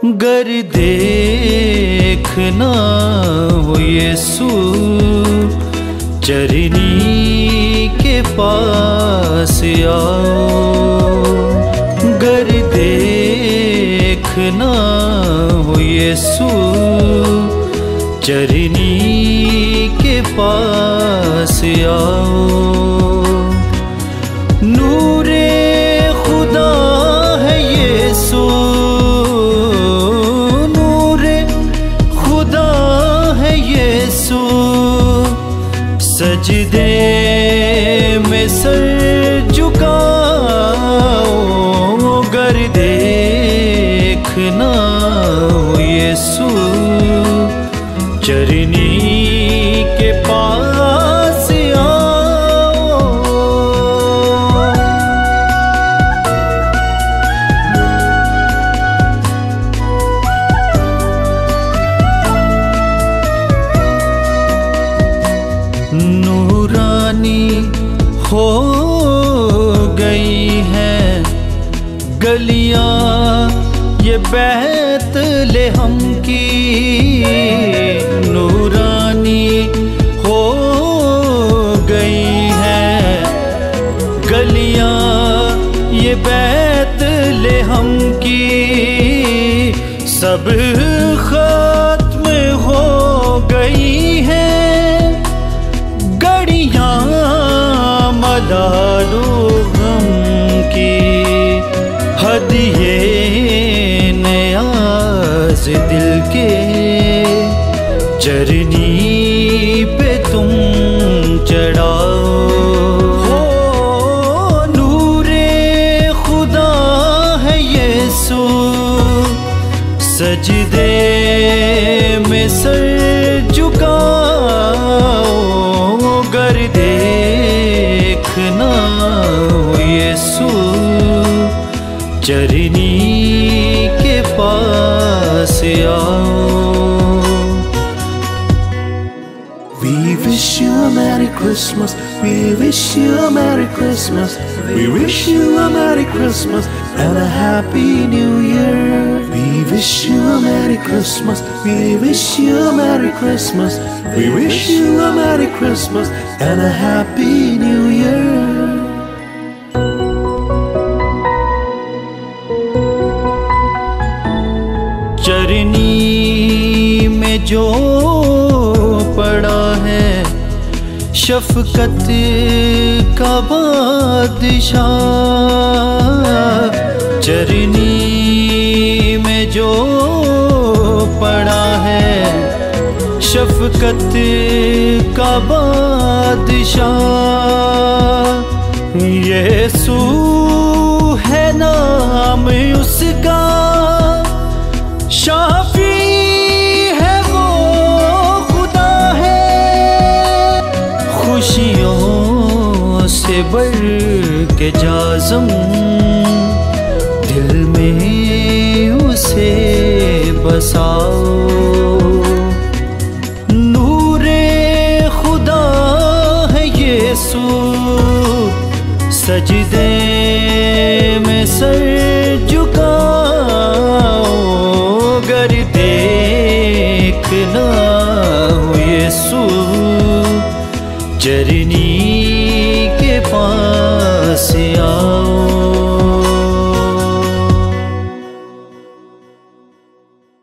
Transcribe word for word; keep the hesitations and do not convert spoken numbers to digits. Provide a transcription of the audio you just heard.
गर देखना हो यीशु चरनी के पास आओ। गर देखना हो यीशु चरनी के पास आओ। नूरे खुदा है यीशु, नूरे खुदा है यीशु, सजदे में सर झुकाओ। गर देखना हो यीशु चरनी के पास आओ। नूरानी हो गई है गलियां ये बैतलहम की। नूरानी हो गई है गलियां ये बैतलहम की। सब खत्म हो गई है गड़ियां मलालो गम की। हदिये नयाज दिल के चरनी पे तुम चढ़ाओ। हो नूरे खुदा है यीशु, सजदे में सर झुकाओ। गर देखना हो यीशु चरनी के पास आओ। We wish you a Merry Christmas, we wish you a Merry Christmas, we wish you a Merry Christmas and a Happy New Year. We wish you a Merry Christmas, we wish you a Merry Christmas, we wish you a Merry Christmas and a Happy New Year. चरनी में जो पड़ा है शफ़क़त का बादशाह। चरनी में जो पड़ा है शफ़क़त का बादशाह। यीशु है नाम उसका, शाफी है वो खुदा है। खुशियों से बढ़ के जाज़म दिल में उसे बसाओ। नूरे खुदा है यीशु, सजदे में सर झुकाओ। गर देखना हो यीशु चरनी के पास आओ।